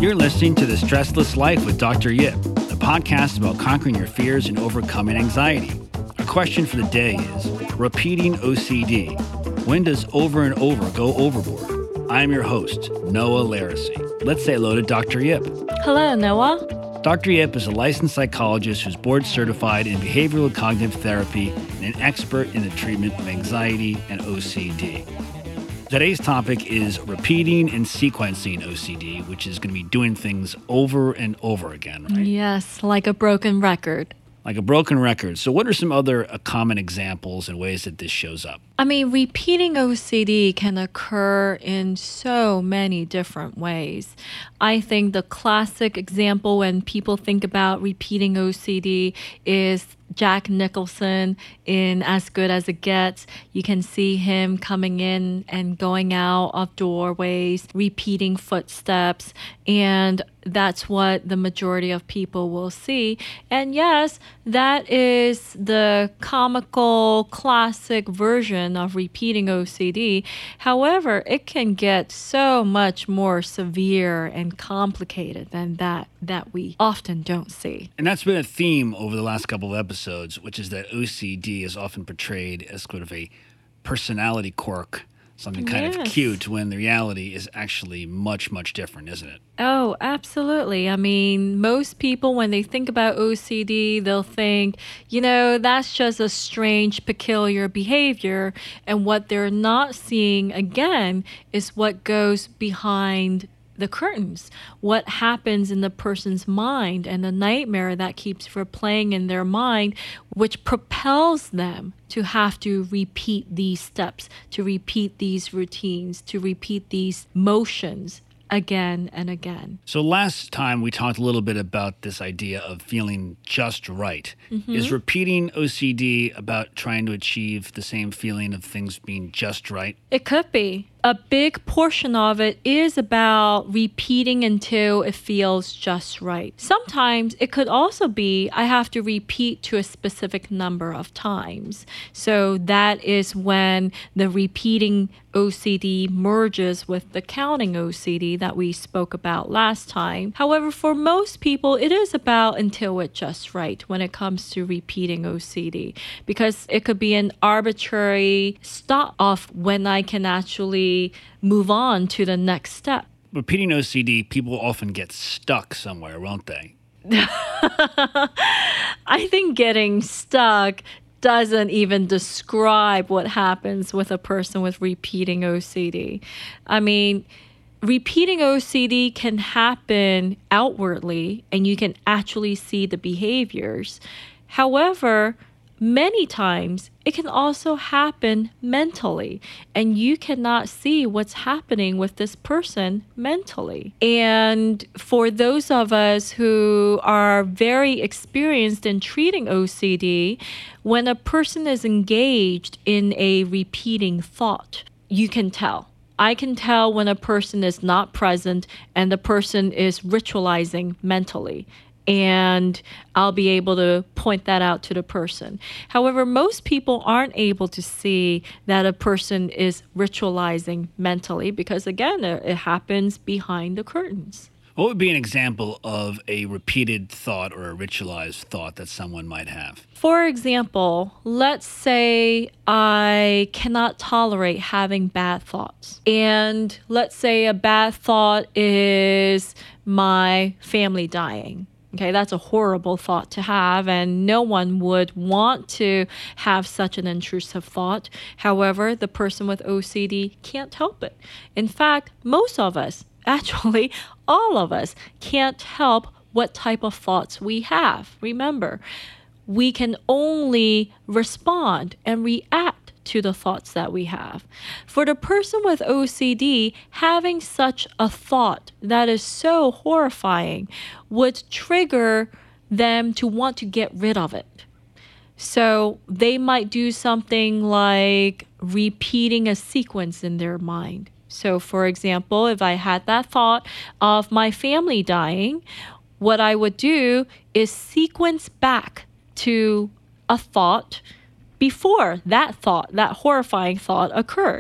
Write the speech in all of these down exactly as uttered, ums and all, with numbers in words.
You're listening to The Stressless Life with Doctor Yip, a podcast about conquering your fears and overcoming anxiety. Our question for the day is, repeating O C D. When does over and over go overboard? I'm your host, Noah Laracy. Let's say hello to Doctor Yip. Hello, Noah. Doctor Yip is a licensed psychologist who's board certified in behavioral cognitive therapy and an expert in the treatment of anxiety and O C D. Today's topic is repeating and sequencing O C D, which is going to be doing things over and over again, right? Yes, like a broken record. Like a broken record. So what are some other uh, common examples and ways that this shows up? I mean, repeating O C D can occur in so many different ways. I think the classic example when people think about repeating O C D is Jack Nicholson in As Good as It Gets. You can see him coming in and going out of doorways, repeating footsteps, and that's what the majority of people will see. And yes, that is the comical, classic version of repeating O C D. However, it can get so much more severe and complicated than that that we often don't see. And that's been a theme over the last couple of episodes, which is that O C D is often portrayed as sort of a personality quirk, something kind Yes. of cute, when the reality is actually much, much different, isn't it? Oh, absolutely. I mean, most people, when they think about O C D, they'll think, you know, that's just a strange, peculiar behavior. And what they're not seeing, again, is what goes behind the curtains, what happens in the person's mind and the nightmare that keeps replaying in their mind, which propels them to have to repeat these steps, to repeat these routines, to repeat these motions again and again. So last time we talked a little bit about this idea of feeling just right. Mm-hmm. Is repeating O C D about trying to achieve the same feeling of things being just right? It could be. A big portion of it is about repeating until it feels just right. Sometimes it could also be I have to repeat to a specific number of times. So that is when the repeating O C D merges with the counting O C D that we spoke about last time. However, for most people, it is about until it's just right when it comes to repeating O C D, because it could be an arbitrary stop off when I can actually move on to the next step. Repeating O C D, people often get stuck somewhere, won't they? I think getting stuck doesn't even describe what happens with a person with repeating O C D. I mean, repeating O C D can happen outwardly and you can actually see the behaviors. However, many times it can also happen mentally, and you cannot see what's happening with this person mentally. And for those of us who are very experienced in treating O C D, when a person is engaged in a repeating thought, you can tell. I can tell when a person is not present and the person is ritualizing mentally. And I'll be able to point that out to the person. However, most people aren't able to see that a person is ritualizing mentally because, again, it happens behind the curtains. What would be an example of a repeated thought or a ritualized thought that someone might have? For example, let's say I cannot tolerate having bad thoughts. And let's say a bad thought is my family dying. Okay, that's a horrible thought to have, and no one would want to have such an intrusive thought. However, the person with O C D can't help it. In fact, most of us, actually all of us, can't help what type of thoughts we have. Remember, we can only respond and react to the thoughts that we have. For the person with O C D, having such a thought that is so horrifying would trigger them to want to get rid of it. So they might do something like repeating a sequence in their mind. So for example, if I had that thought of my family dying, what I would do is sequence back to a thought before that thought, that horrifying thought occurred.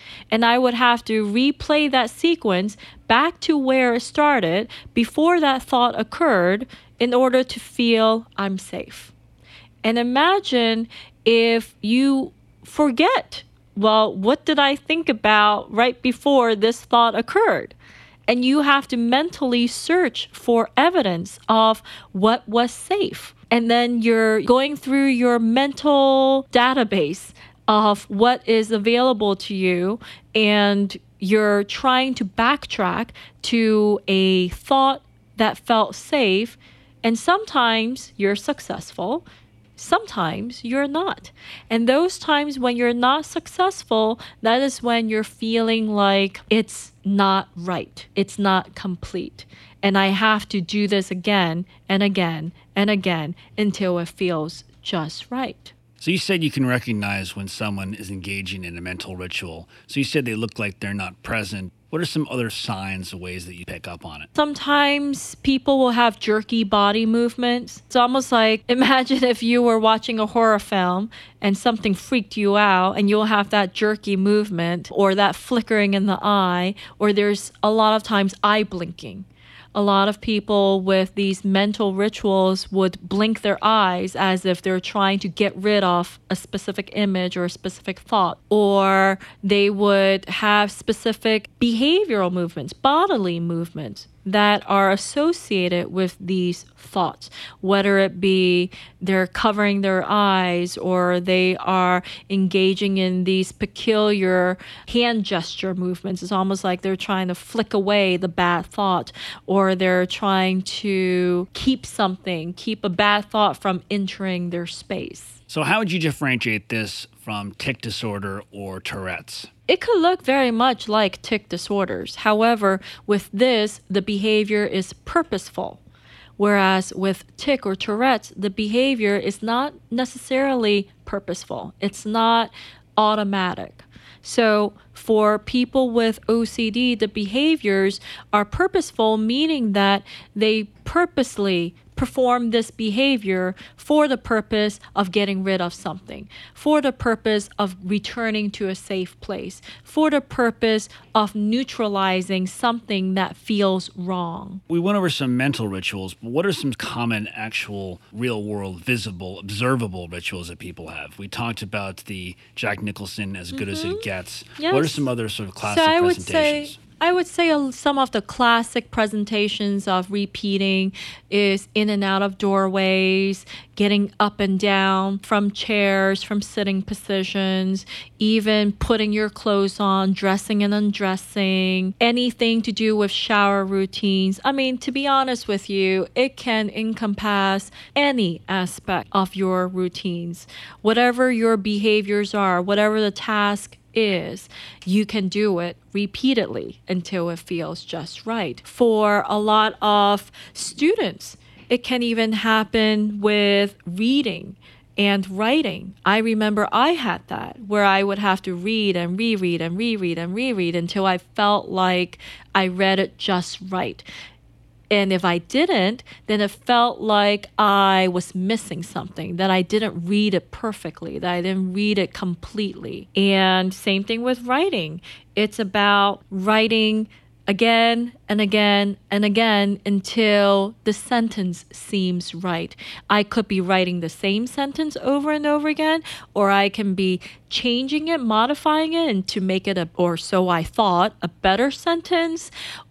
And I would have to replay that sequence back to where it started before that thought occurred in order to feel I'm safe. And imagine if you forget, well, what did I think about right before this thought occurred? And you have to mentally search for evidence of what was safe. And then you're going through your mental database of what is available to you, and you're trying to backtrack to a thought that felt safe. And sometimes you're successful. Sometimes you're not. And those times when you're not successful, that is when you're feeling like it's not right. It's not complete. And I have to do this again and again and again until it feels just right. So you said you can recognize when someone is engaging in a mental ritual. So you said they look like they're not present. What are some other signs or ways that you pick up on it? Sometimes people will have jerky body movements. It's almost like, imagine if you were watching a horror film and something freaked you out, and you'll have that jerky movement or that flickering in the eye, or there's a lot of times eye blinking. A lot of people with these mental rituals would blink their eyes as if they're trying to get rid of a specific image or a specific thought. Or they would have specific behavioral movements, bodily movements that are associated with these thoughts, whether it be they're covering their eyes or they are engaging in these peculiar hand gesture movements. It's almost like they're trying to flick away the bad thought, or they're trying to keep something, keep a bad thought from entering their space. So how would you differentiate this from tic disorder or Tourette's? It could look very much like tic disorders. However, with this, the behavior is purposeful. Whereas with tic or Tourette's, the behavior is not necessarily purposeful. It's not automatic. So for people with O C D, the behaviors are purposeful, meaning that they purposely perform this behavior for the purpose of getting rid of something, for the purpose of returning to a safe place, for the purpose of neutralizing something that feels wrong. We went over some mental rituals, but what are some common, actual, real-world, visible, observable rituals that people have? We talked about the Jack Nicholson As Good mm-hmm. as It Gets. Yes. What are some other sort of classic so I presentations? Would say- I would say some of the classic presentations of repeating is in and out of doorways, getting up and down from chairs, from sitting positions, even putting your clothes on, dressing and undressing, anything to do with shower routines. I mean, to be honest with you, it can encompass any aspect of your routines. Whatever your behaviors are, whatever the task is, you can do it repeatedly until it feels just right. For a lot of students, it can even happen with reading and writing. I remember I had that, where I would have to read and reread and reread and reread until I felt like I read it just right. And if I didn't, then it felt like I was missing something, that I didn't read it perfectly, that I didn't read it completely. And same thing with writing. It's about writing again and again and again until the sentence seems right. I could be writing the same sentence over and over again, or I can be changing it, modifying it, and to make it a, or so I thought, a better sentence.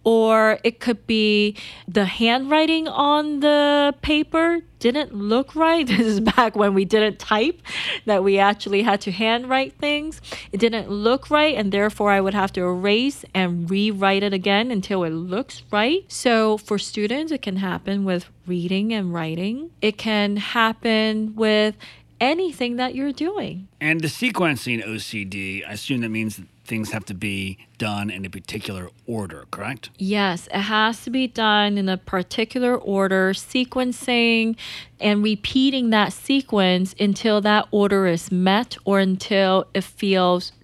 Or it could be the handwriting on the paper didn't look right. This is back when we didn't type, that we actually had to handwrite things. It didn't look right, and therefore I would have to erase and rewrite it again until it looks right. So for students, it can happen with reading and writing. It can happen with anything that you're doing. And the sequencing O C D, I assume that means that things have to be done in a particular order, correct? Yes, it has to be done in a particular order, sequencing and repeating that sequence until that order is met or until it feels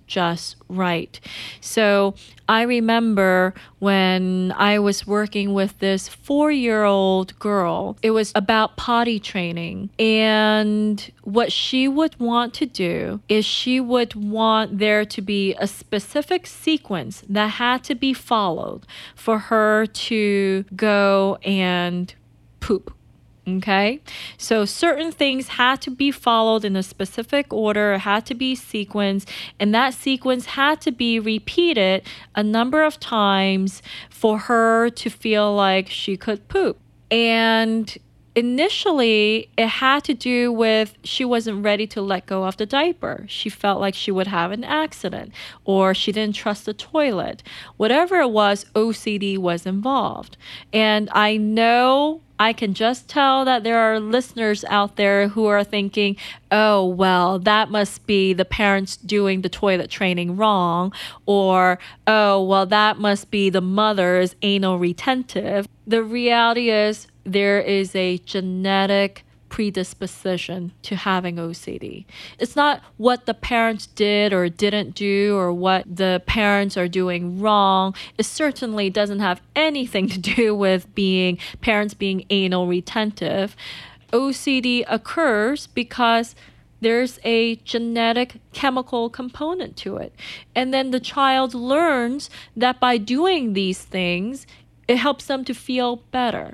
just right. So I remember when I was working with this four-year-old girl, it was about potty training. And what she would want to do is she would want there to be a specific sequence that had to be followed for her to go and poop. Okay, so certain things had to be followed in a specific order, had to be sequenced, and that sequence had to be repeated a number of times for her to feel like she could poop. And initially, it had to do with she wasn't ready to let go of the diaper. She felt like she would have an accident, or she didn't trust the toilet. Whatever it was, O C D was involved. And I know I can just tell that there are listeners out there who are thinking, oh, well, that must be the parents doing the toilet training wrong, or, oh, well, that must be the mother's anal retentive. The reality is there is a genetic predisposition to having O C D. It's not what the parents did or didn't do or what the parents are doing wrong. It certainly doesn't have anything to do with being parents being anal retentive. O C D occurs because there's a genetic chemical component to it. And then the child learns that by doing these things, it helps them to feel better.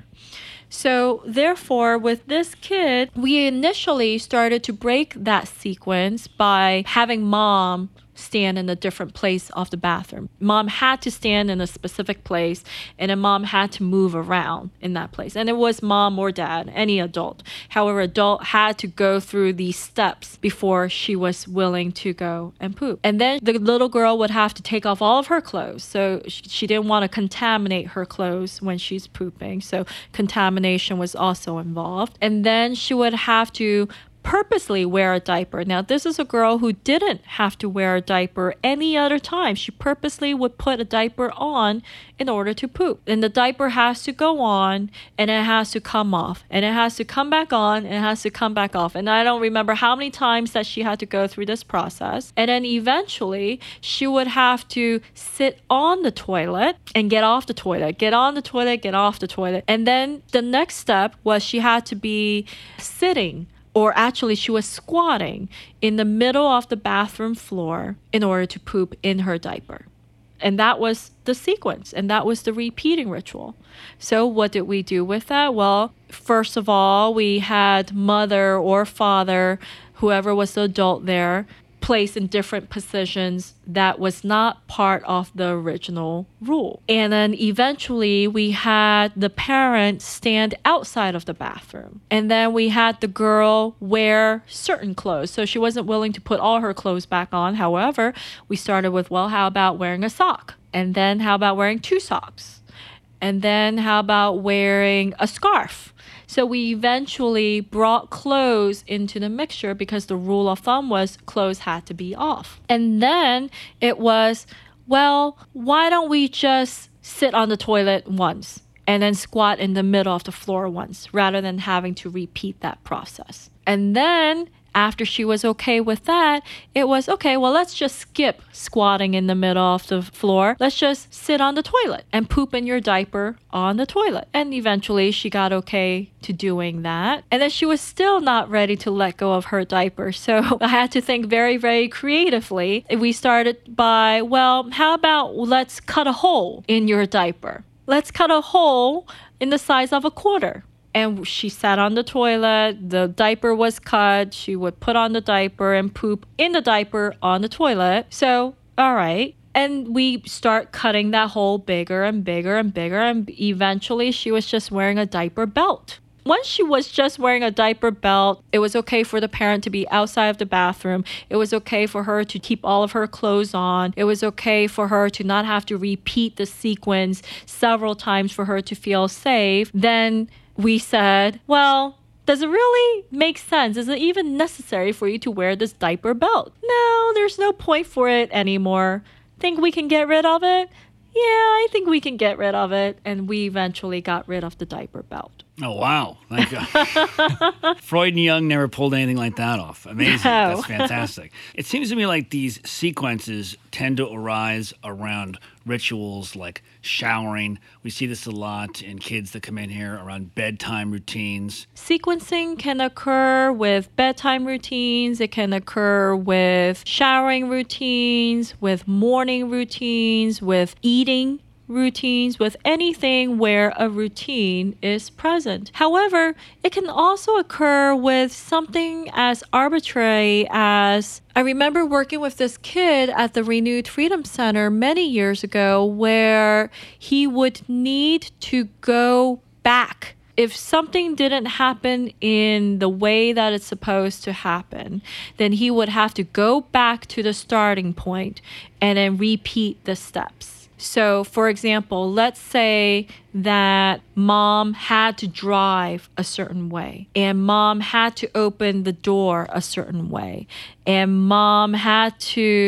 So therefore, with this kid, we initially started to break that sequence by having mom stand in a different place of the bathroom. Mom had to stand in a specific place, and then mom had to move around in that place. And it was mom or dad, any adult. However, adult had to go through these steps before she was willing to go and poop. And then the little girl would have to take off all of her clothes. So she didn't want to contaminate her clothes when she's pooping. So contamination was also involved. And then she would have to purposely wear a diaper. Now, this is a girl who didn't have to wear a diaper any other time. She purposely would put a diaper on in order to poop. And the diaper has to go on, and it has to come off, and it has to come back on, and it has to come back off. And I don't remember how many times that she had to go through this process. And then eventually, she would have to sit on the toilet and get off the toilet, get on the toilet, get off the toilet. And then the next step was she had to be sitting, or actually she was squatting in the middle of the bathroom floor in order to poop in her diaper. And that was the sequence, and that was the repeating ritual. So what did we do with that? Well, first of all, we had mother or father, whoever was the adult there, placed in different positions that was not part of the original rule. And then eventually we had the parent stand outside of the bathroom. And then we had the girl wear certain clothes. So she wasn't willing to put all her clothes back on. However, we started with, well, how about wearing a sock? And then how about wearing two socks? And then how about wearing a scarf? So we eventually brought clothes into the mixture because the rule of thumb was clothes had to be off. And then it was, well, why don't we just sit on the toilet once and then squat in the middle of the floor once rather than having to repeat that process? And then after she was okay with that, it was, okay, well, let's just skip squatting in the middle of the floor. Let's just sit on the toilet and poop in your diaper on the toilet. And eventually she got okay to doing that. And then she was still not ready to let go of her diaper. So I had to think very, very creatively. We started by, well, how about let's cut a hole in your diaper? Let's cut a hole in the size of a quarter. And she sat on the toilet, the diaper was cut, she would put on the diaper and poop in the diaper on the toilet. So, all right. And we start cutting that hole bigger and bigger and bigger. And eventually she was just wearing a diaper belt. Once she was just wearing a diaper belt, it was okay for the parent to be outside of the bathroom. It was okay for her to keep all of her clothes on. It was okay for her to not have to repeat the sequence several times for her to feel safe. Then we said, well, does it really make sense? Is it even necessary for you to wear this diaper belt? No, there's no point for it anymore. Think we can get rid of it? Yeah, I think we can get rid of it. And we eventually got rid of the diaper belt. Oh, wow. Thank God. Freud and Jung never pulled anything like that off. Amazing. No. That's fantastic. It seems to me like these sequences tend to arise around rituals like showering. We see this a lot in kids that come in here around bedtime routines. Sequencing can occur with bedtime routines. It can occur with showering routines, with morning routines, with eating routines, with anything where a routine is present. However, it can also occur with something as arbitrary as I remember working with this kid at the Renewed Freedom Center many years ago where he would need to go back. If something didn't happen in the way that it's supposed to happen, then he would have to go back to the starting point and then repeat the steps. So, for example, let's say that mom had to drive a certain way, and mom had to open the door a certain way, and mom had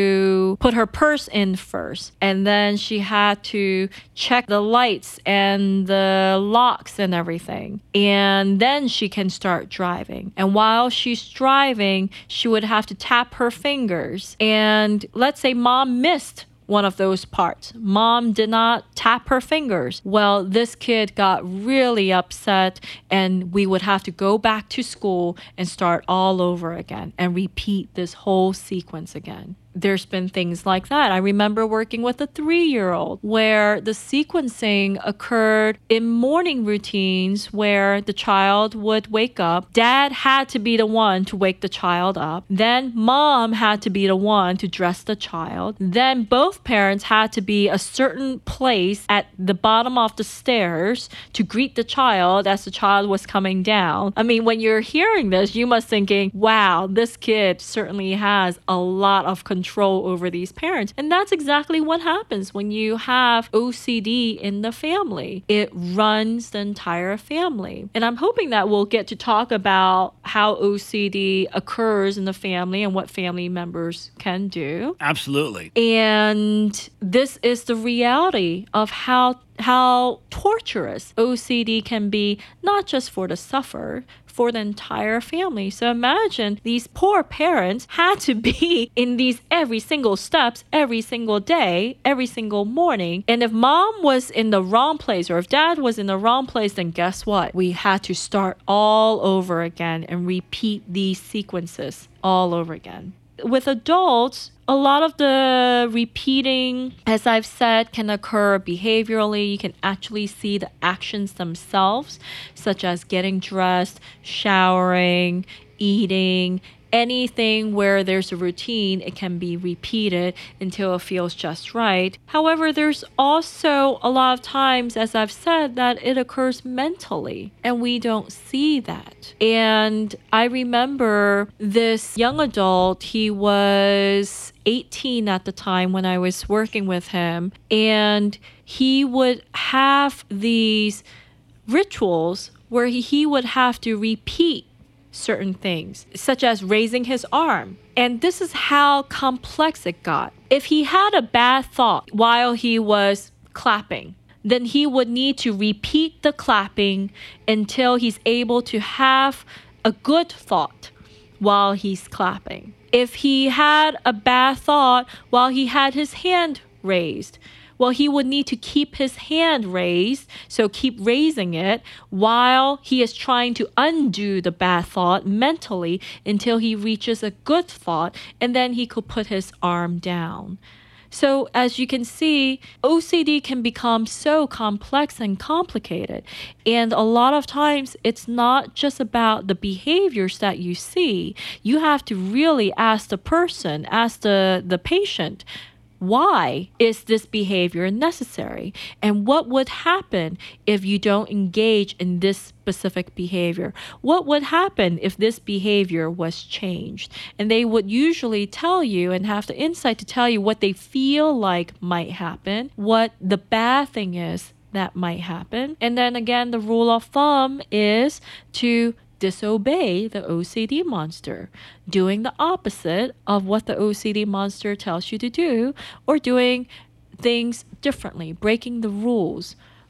to put her purse in first, and then she had to check the lights and the locks and everything, and then she can start driving. And while she's driving, she would have to tap her fingers, and let's say mom missed one of those parts. Mom did not tap her fingers. Well, this kid got really upset, and we would have to go back to school and start all over again and repeat this whole sequence again. There's been things like that. I remember working with a three-year-old where the sequencing occurred in morning routines where the child would wake up. Dad had to be the one to wake the child up. Then mom had to be the one to dress the child. Then both parents had to be a certain place at the bottom of the stairs to greet the child as the child was coming down. I mean, when you're hearing this, you must thinking, wow, this kid certainly has a lot of control over these parents. And that's exactly what happens when you have O C D in the family. It runs the entire family. And I'm hoping that we'll get to talk about how O C D occurs in the family and what family members can do. Absolutely. And this is the reality of how how torturous O C D can be, not just for the sufferer, for the entire family. So imagine these poor parents had to be in these every single steps, every single day, every single morning. And if mom was in the wrong place or if dad was in the wrong place, then guess what? We had to start all over again and repeat these sequences all over again. With adults, a lot of the repeating, as I've said, can occur behaviorally. You can actually see the actions themselves, such as getting dressed, showering, eating, anything where there's a routine, it can be repeated until it feels just right. However, there's also a lot of times, as I've said, that it occurs mentally, and we don't see that. And I remember this young adult, he was eighteen at the time when I was working with him, and he would have these rituals where he, he would have to repeat certain things, such as raising his arm. And this is how complex it got. If he had a bad thought while he was clapping, then he would need to repeat the clapping until he's able to have a good thought while he's clapping. If he had a bad thought while he had his hand raised, well, he would need to keep his hand raised, so keep raising it while he is trying to undo the bad thought mentally until he reaches a good thought, and then he could put his arm down. So as you can see, O C D can become so complex and complicated. And a lot of times it's not just about the behaviors that you see. You have to really ask the person, ask the, the patient, why is this behavior necessary? And what would happen if you don't engage in this specific behavior? What would happen if this behavior was changed? And they would usually tell you and have the insight to tell you what they feel like might happen, what the bad thing is that might happen. And then again, the rule of thumb is to disobey the O C D monster, doing the opposite of what the O C D monster tells you to do, or doing things differently, breaking the rules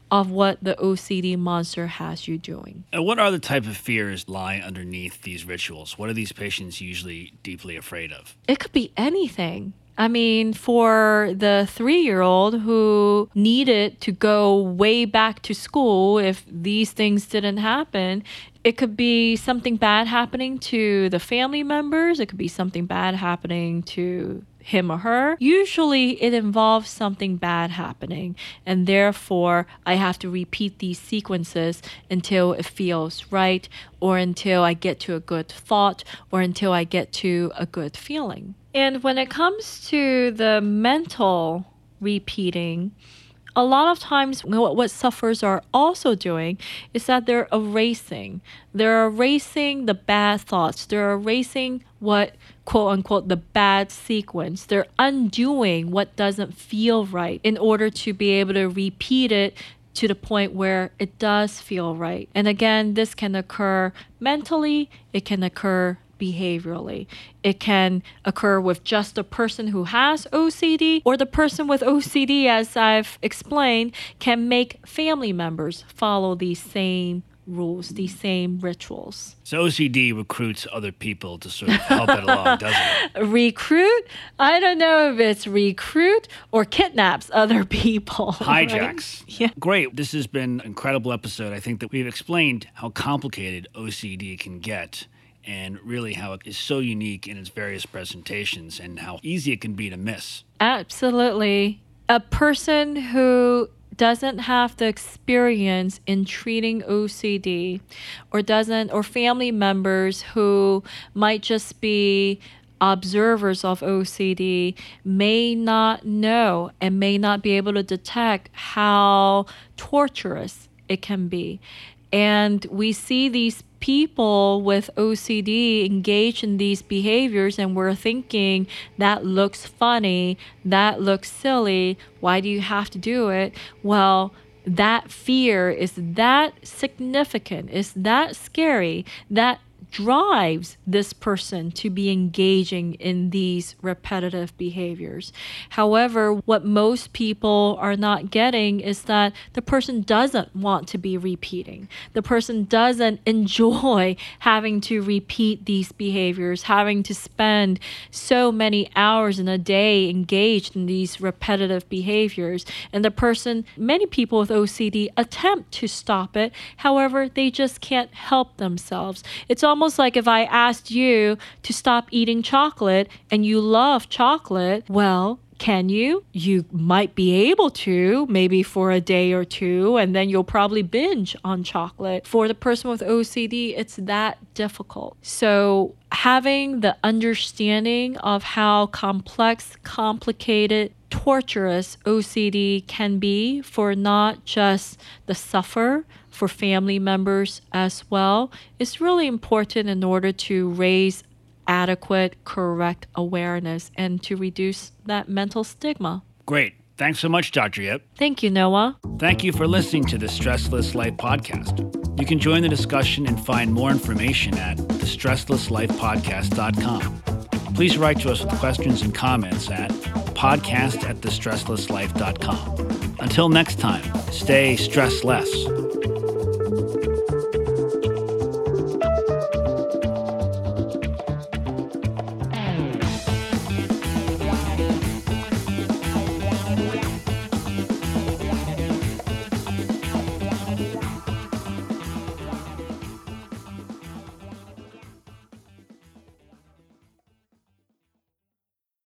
of what the O C D monster has you doing. And what other type of fears lie underneath these rituals? What are these patients usually deeply afraid of? It could be anything. I mean, for the three-year-old who needed to go way back to school if these things didn't happen, it could be something bad happening to the family members. It could be something bad happening to him or her. Usually it involves something bad happening, and therefore I have to repeat these sequences until it feels right, or until I get to a good thought, or until I get to a good feeling. And when it comes to the mental repeating, a lot of times what, what sufferers are also doing is that they're erasing. They're erasing the bad thoughts. They're erasing what, quote unquote, the bad sequence. They're undoing what doesn't feel right in order to be able to repeat it to the point where it does feel right. And again, this can occur mentally, it can occur behaviorally. It can occur with just the person who has O C D, or the person with O C D, as I've explained, can make family members follow these same rules, these same rituals. So O C D recruits other people to sort of help it along, doesn't it? Recruit? I don't know if it's recruit or kidnaps other people. Hijacks. Right? Yeah. Great. This has been an incredible episode. I think that we've explained how complicated O C D can get, and really how it is so unique in its various presentations and how easy it can be to miss. Absolutely. A person who doesn't have the experience in treating O C D, or doesn't, or family members who might just be observers of O C D, may not know and may not be able to detect how torturous it can be. And we see these people with O C D engage in these behaviors, and we're thinking, that looks funny, that looks silly, why do you have to do it? Well, that fear is that significant, is that scary, that drives this person to be engaging in these repetitive behaviors. However, what most people are not getting is that the person doesn't want to be repeating. The person doesn't enjoy having to repeat these behaviors, having to spend so many hours in a day engaged in these repetitive behaviors. And the person, many people with O C D attempt to stop it. However, they just can't help themselves. It's almost Almost like if I asked you to stop eating chocolate and you love chocolate, well, can you? You might be able to, maybe for a day or two, and then you'll probably binge on chocolate. For the person with O C D, it's that difficult. So having the understanding of how complex, complicated, torturous O C D can be for not just the sufferer, for family members as well, is really important in order to raise adequate, correct awareness and to reduce that mental stigma. Great. Thanks so much, Doctor Yip. Thank you, Noah. Thank you for listening to the Stressless Life podcast. You can join the discussion and find more information at the stressless life podcast dot com. Please write to us with questions and comments at podcast at the stressless life dot com. Until next time, stay stressless.